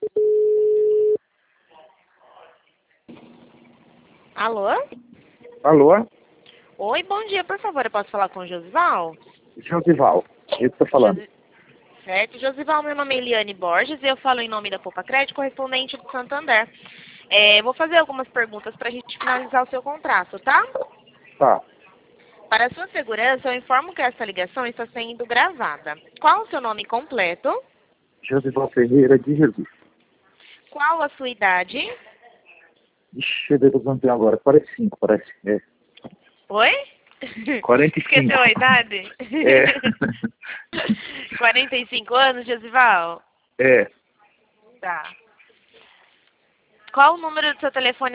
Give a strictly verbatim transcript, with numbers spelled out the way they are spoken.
Alô? Alô? Oi, bom dia, por favor, eu posso falar com o Josival? Josival, eu estou falando. Josi... Certo, Josival, meu nome é Eliane Borges e eu falo em nome da Poupa Crédito, correspondente do Santander. É, vou fazer algumas perguntas para a gente finalizar o seu contrato, tá? Tá. Para a sua segurança, eu informo que essa ligação está sendo gravada. Qual o seu nome completo? Josival Ferreira de Jesus. Qual a sua idade? Ixi, eu não tenho agora. quarenta e cinco, parece. É. Oi? quarenta e cinco. Esqueceu a idade? É. quarenta e cinco anos, Josival? É. Tá. Qual o número do seu telefone